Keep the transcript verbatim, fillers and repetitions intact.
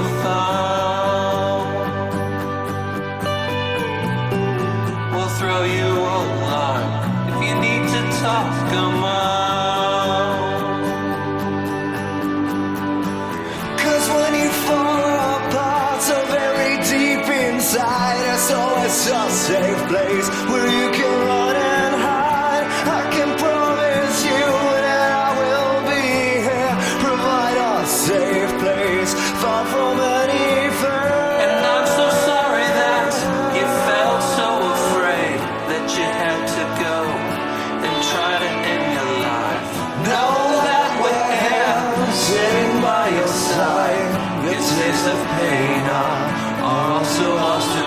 fall. We'll throw you a line if you need to talk, come on. Cause when you fall apart so very deep inside, there's always a safe place where you can run and hide. I can promise you that I will be here, provide a safe place far from any fear. And I'm so sorry that you felt so afraid that you had to go and try to end your life. Know that we're here, sitting by your side. Your days of pain are, are also lost in